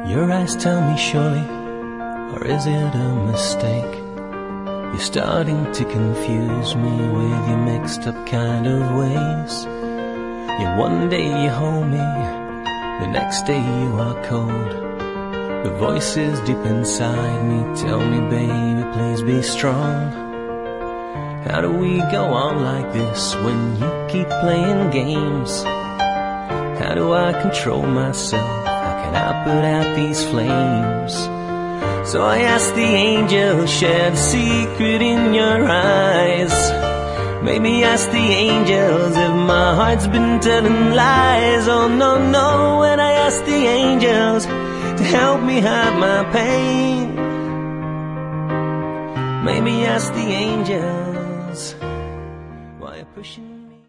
Your eyes tell me surely, or is it a mistake? You're starting to confuse me with your mixed up kind of ways. Yeah, one day you hold me, the next day you are cold. The voices deep inside me tell me, baby, please be strong. How do we go on like this when you keep playing games? How do I control myself? How can I put out these flames? So I asked the angel, share the secret in your eyes. Maybe ask the angels if my heart's been telling lies. Oh no, no, when I asked the angels to help me hide my pain. Maybe ask the angels why you're pushing